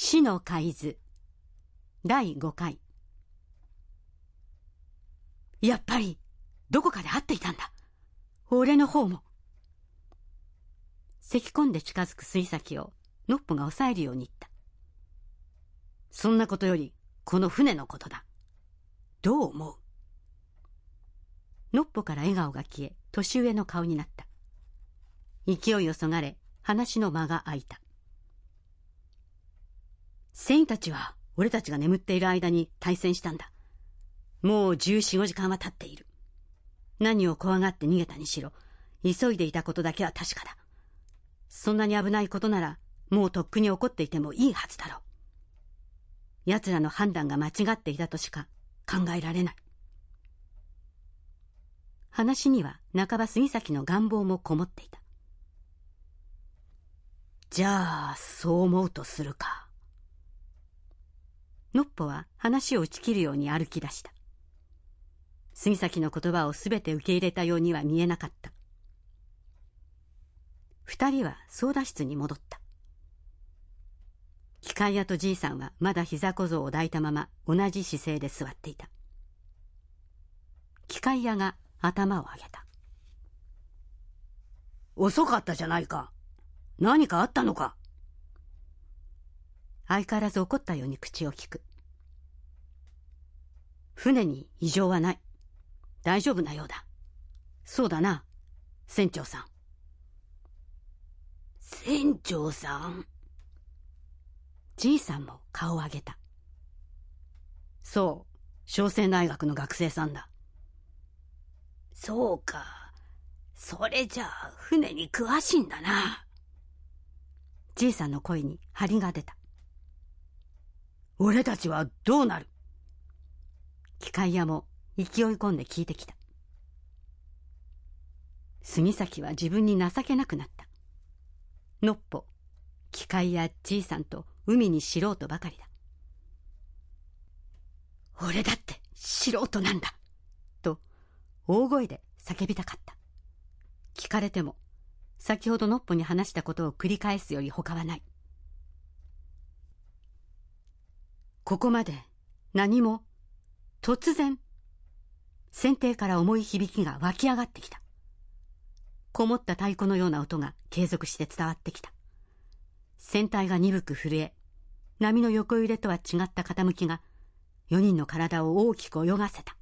死の海図第5回。やっぱりどこかで会っていたんだ。俺の方も。咳込んで近づく杉崎をノッポが抑えるように言った。そんなことよりこの船のことだ。どう思う？ノッポから笑顔が消え、年上の顔になった。勢いをそがれ、話の間が空いた。船員たちは俺たちが眠っている間に対戦したんだ。もう14、5時間は経っている。何を怖がって逃げたにしろ、急いでいたことだけは確かだ。そんなに危ないことなら、もうとっくに起こっていてもいいはずだろう。奴らの判断が間違っていたとしか考えられない。話には半ば杉崎の願望もこもっていた。じゃあ、そう思うとするか。ノッポは話を打ち切るように歩き出した。杉崎の言葉をすべて受け入れたようには見えなかった。二人は操舵室に戻った。機械屋とじいさんはまだ膝小僧を抱いたまま同じ姿勢で座っていた。機械屋が頭を上げた。遅かったじゃないか。何かあったのか。相変わらず怒ったように口をきく。船に異常はない。大丈夫なようだ。そうだな、船長さん。船長さん。じいさんも顔を上げた。そう、商船大学の学生さんだ。そうか、それじゃあ船に詳しいんだな。じいさんの声に張りが出た。俺たちはどうなる？機械屋も勢い込んで聞いてきた。杉崎は自分に情けなくなった。ノッポ、機械屋、じいさんと海に素人ばかりだ。俺だって素人なんだと大声で叫びたかった。聞かれても先ほどノッポに話したことを繰り返すより他はない。ここまで何も。突然船底から重い響きが湧き上がってきた。こもった太鼓のような音が継続して伝わってきた。船体が鈍く震え、波の横揺れとは違った傾きが4人の体を大きく泳がせた。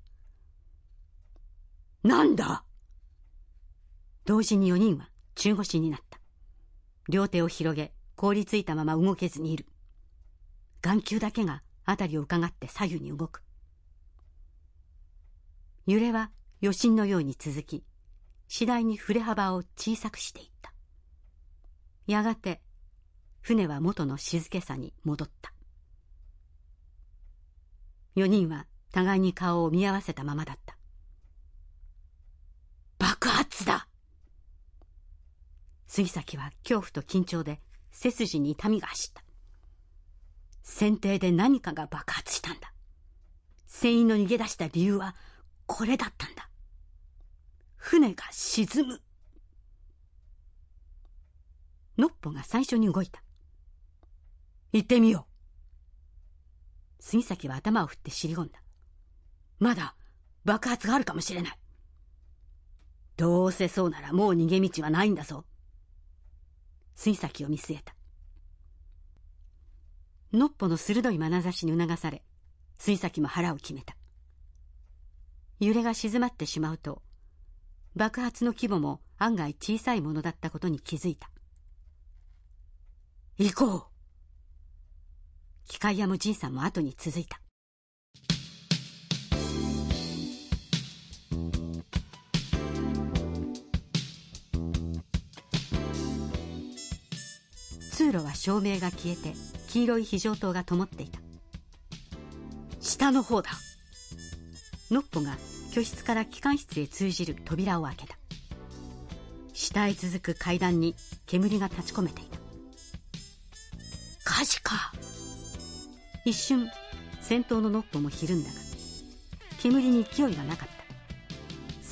なんだ！同時に4人は中腰になった。両手を広げ、凍りついたまま動けずにいる。眼球だけが辺りを伺って左右に動く。揺れは余震のように続き、次第に振れ幅を小さくしていった。やがて船は元の静けさに戻った。4人は互いに顔を見合わせたままだった。爆発だ！杉崎は恐怖と緊張で背筋に痛みが走った。船底で何かが爆発したんだ。船員の逃げ出した理由はこれだったんだ。船が沈む。ノッポが最初に動いた。行ってみよう。杉崎は頭を振って尻込んだ。まだ爆発があるかもしれない。どうせそうならもう逃げ道はないんだぞ。杉崎を見据えた。ノッポの鋭い眼差しに促され、杉崎も腹を決めた。揺れが静まってしまうと、爆発の規模も案外小さいものだったことに気づいた。行こう。機械屋もじいさんも後に続いた。通路は照明が消えて黄色い非常灯が灯っていた。下の方だ。ノッポが居室から機関室へ通じる扉を開けた。下へ続く階段に煙が立ち込めていた。火事か。一瞬先頭のノッポもひるんだが、煙に勢いがなかった。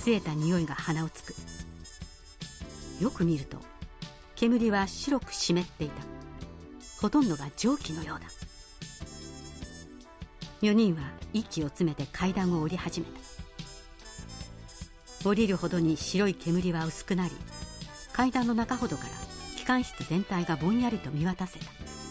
据えた匂いが鼻をつく。よく見ると煙は白く湿っていた。 ほとんどが蒸気のようだ。4人は息を詰めて階段を降り始めた。降りるほどに白い煙は薄くなり、階段の中ほどから機関室全体がぼんやりと見渡せた。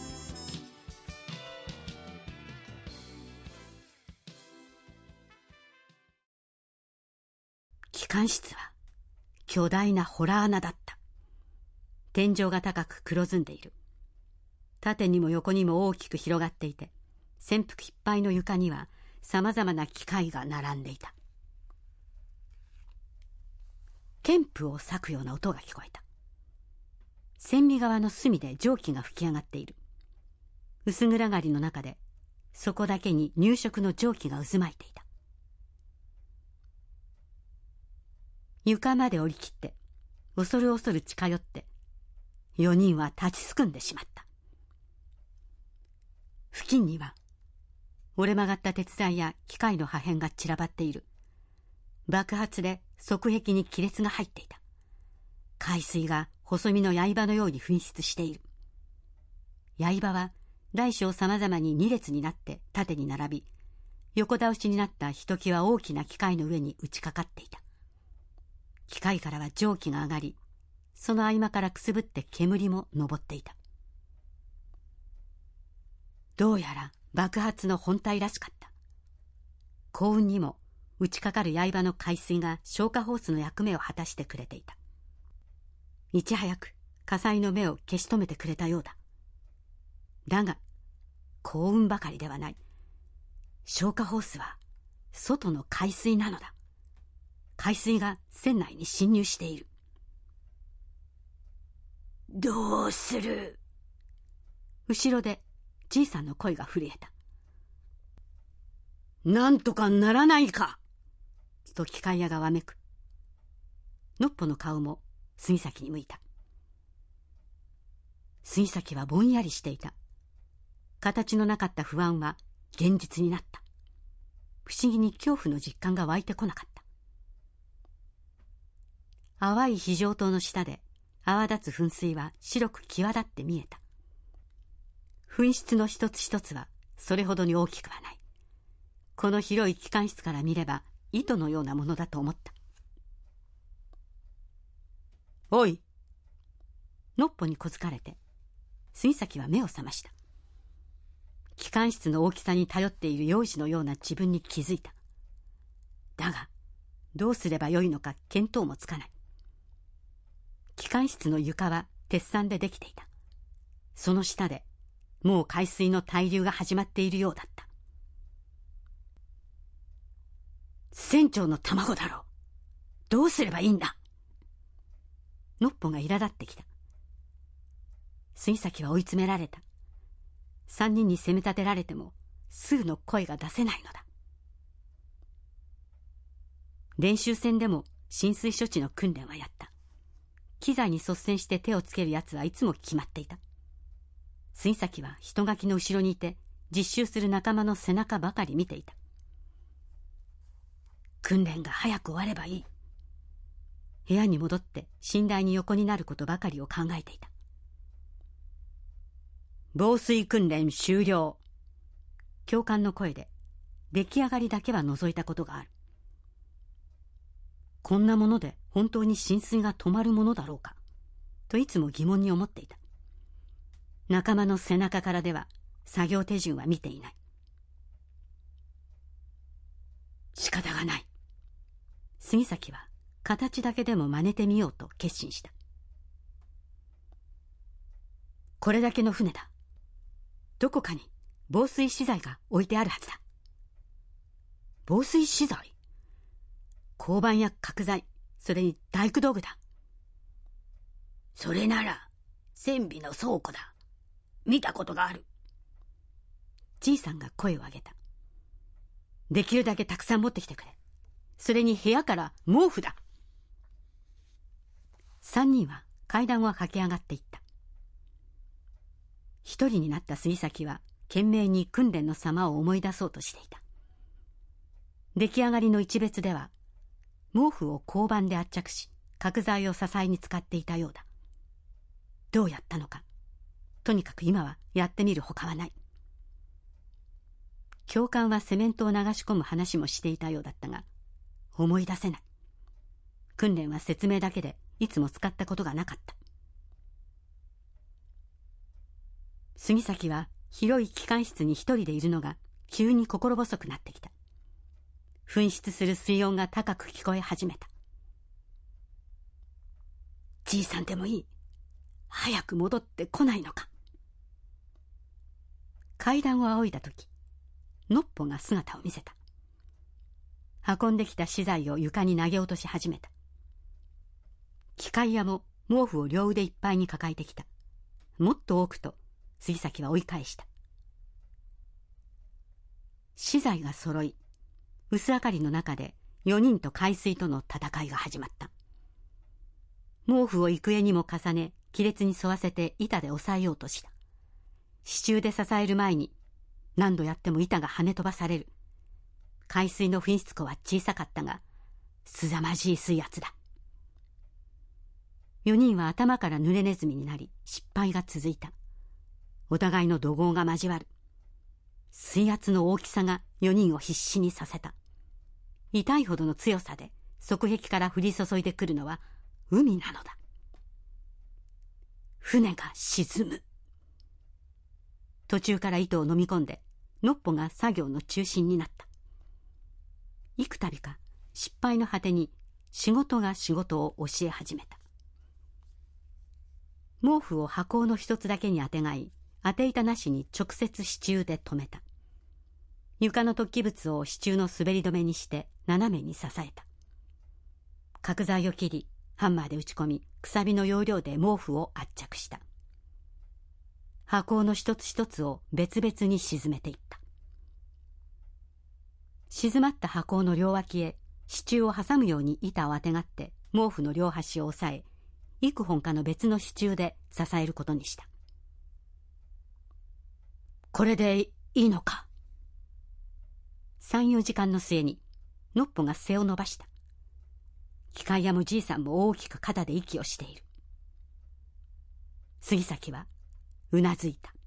機関室は巨大な洞穴だった。天井が高く黒ずんでいる。縦にも横にも大きく広がっていて、潜伏いっぱいの床にはさまざまな機械が並んでいた。剣譜を裂くような音が聞こえた。船尾側の隅で蒸気が吹き上がっている。薄暗がりの中でそこだけに入植の蒸気が渦巻いていた。床まで降りきって恐る恐る近寄って、4人は立ちすくんでしまった。付近には折れ曲がった鉄材や機械の破片が散らばっている。爆発で側壁に亀裂が入っていた。海水が細身の刃のように噴出している。刃は大小さまざまに2列になって縦に並び、横倒しになったひときわ大きな機械の上に打ちかかっていた。機械からは蒸気が上がり、その合間からくすぶって煙も上っていた。どうやら爆発の本体らしかった。幸運にも打ちかかる刃の海水が消火ホースの役目を果たしてくれていた。いち早く火災の目を消し止めてくれたようだ。だが幸運ばかりではない。消火ホースは外の海水なのだ。海水が船内に侵入している。どうする？後ろでじいさんの声が震えた。なんとかならないかと機械屋がわめく。のっぽの顔も杉崎に向いた。杉崎はぼんやりしていた。形のなかった不安は現実になった。不思議に恐怖の実感が湧いてこなかった。淡い非常灯の下で泡立つ噴水は白く際立って見えた。噴出の一つ一つはそれほどに大きくはない。この広い機関室から見れば糸のようなものだと思った。おい。のっぽに小づかれて杉崎は目を覚ました。機関室の大きさに頼っている幼児のような自分に気づいた。だがどうすればよいのか見当もつかない。機関室の床は鉄山でできていた。その下でもう海水の対流が始まっているようだった。船長の卵だろう。どうすればいいんだ。のっぽが苛立ってきた。杉崎は追い詰められた。3人に責め立てられてもすぐの声が出せないのだ。練習船でも浸水処置の訓練はやった。機材に率先して手をつけるやつはいつも決まっていた。杉崎は人垣の後ろにいて実習する仲間の背中ばかり見ていた。訓練が早く終わればいい。部屋に戻って寝台に横になることばかりを考えていた。防水訓練終了。教官の声で出来上がりだけは除いたことがある。こんなもので本当に浸水が止まるものだろうかといつも疑問に思っていた。仲間の背中からでは作業手順は見ていない。仕方がない。杉崎は形だけでも真似てみようと決心した。これだけの船だ。どこかに防水資材が置いてあるはずだ。防水資材？鋼板や角材、それに大工道具だ。それなら船尾の倉庫だ。見たことがある。じいさんが声を上げた。できるだけたくさん持ってきてくれ。それに部屋から毛布だ。3人は階段を駆け上がっていった。一人になった杉崎は懸命に訓練の様を思い出そうとしていた。出来上がりの一別では毛布を鋼板で圧着し角材を支えに使っていたようだ。どうやったのかとにかく今はやってみるほかはない。教官はセメントを流し込む話もしていたようだったが、思い出せない。訓練は説明だけでいつも使ったことがなかった。杉崎は広い機関室に一人でいるのが急に心細くなってきた。噴出する水温が高く聞こえ始めた。じいさんでもいい。早く戻ってこないのか。階段を仰いだとき、のっぽが姿を見せた。運んできた資材を床に投げ落とし始めた。機械屋も毛布を両腕いっぱいに抱えてきた。もっと多くと杉崎は追い返した。資材が揃い、薄明かりの中で4人と海水との戦いが始まった。毛布を幾重にも重ね、亀裂に沿わせて板で押さえようとした。支柱で支える前に何度やっても板が跳ね飛ばされる。海水の噴出口は小さかったが、凄まじい水圧だ。4人は頭から濡れネズミになり、失敗が続いた。お互いの怒号が交わる。水圧の大きさが4人を必死にさせた。痛いほどの強さで側壁から降り注いでくるのは海なのだ。船が沈む。途中から糸を飲み込んで、のっぽが作業の中心になった。幾度か失敗の果てに仕事が仕事を教え始めた。毛布を箱の一つだけにあてがい、当て板なしに直接支柱で留めた。床の突起物を支柱の滑り止めにして斜めに支えた。角材を切り、ハンマーで打ち込み、くさびの要領で毛布を圧着した。箱の一つ一つを別々に沈めていった。静まった箱の両脇へ支柱を挟むように板をあてがって毛布の両端を押さえ、幾本かの別の支柱で支えることにした。これでいいのか。3、4時間の末にのっぽが背を伸ばした。機械屋もじいさんも大きく肩で息をしている。杉崎はうなずいた。